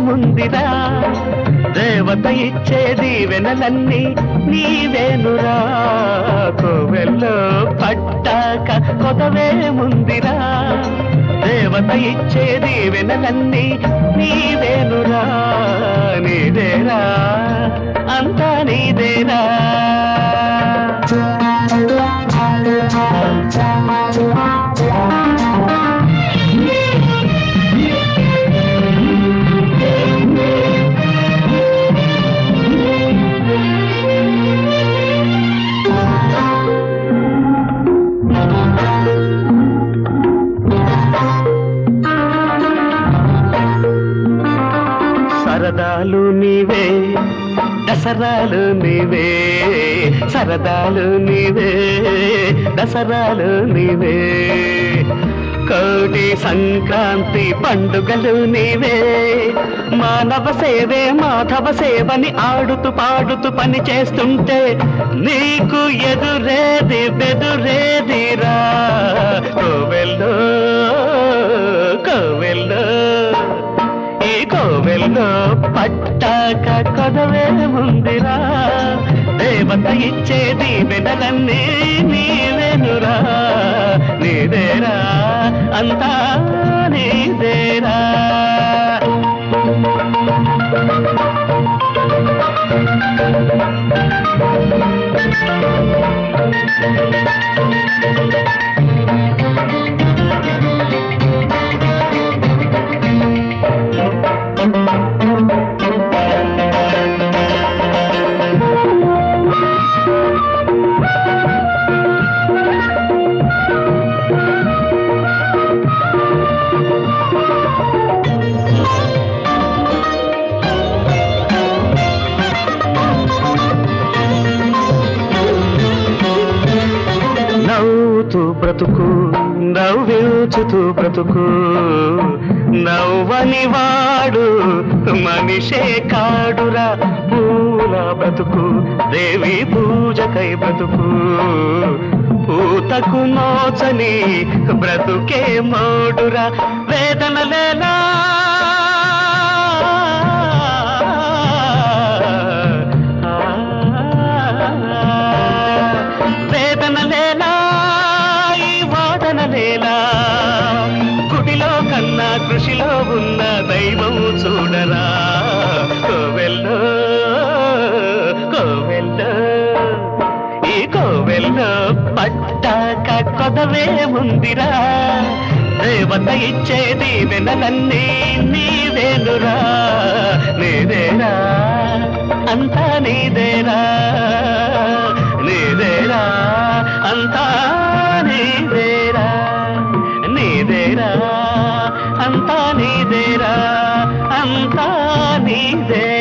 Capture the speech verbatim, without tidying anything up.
ముందిరా దేవత ఇచ్చే దీవెనలన్నీ నీవేనురా కోవెల్లో పట్టాక కొదవే ముందిరా దేవత ఇచ్చే దీవెనలన్నీ నీవేనురా నీదేరా అంతా నీదేరా సరదాలు నీవే దసరాలు నీవే సరదాలు నీవే దసరాలు నీవే కోటి సంక్రాంతి పండుగలు నీవే మానవ సేవే మాధవ సేవని ఆడుతూ పాడుతూ పని చేస్తుంటే నీకు ఎదురేది బెదురేదిరా కోవెల్లో కోవెల్లో ఈ కోవెల్లో పట్టాక కొదవే ముందిరా దేవత ఇచ్చే దీవెనలన్నీ నీవేనురా నీదేరా అంతా నీదేరా నవ్వుతూ బ్రతుకు నవ్వించుతూ బ్రతుకు నవ్వని వాడు మనిషే కాడురా పూల బ్రతుకు దేవి పూజకై బ్రతుకు పూతకు నోచని బ్రతుకే మోడురా వేదనలేలా వేదనలేలా ఈ వాదనలేలా గుడిలో కన్నా కృషిలో ఉన్న దైవం చూడరా కోవెల్లో కోవెల్లో ఈ కోవెల్లో పట్టాక కొదవే ముందిరా దేవత ఇచ్చే దీవెనలన్నీ నీవేనురా నీదేరా అంతా నీదేరా నీదేరా అంతా నీదేరా నీదేరా అంతా నీదేరా అంతా నీదేరా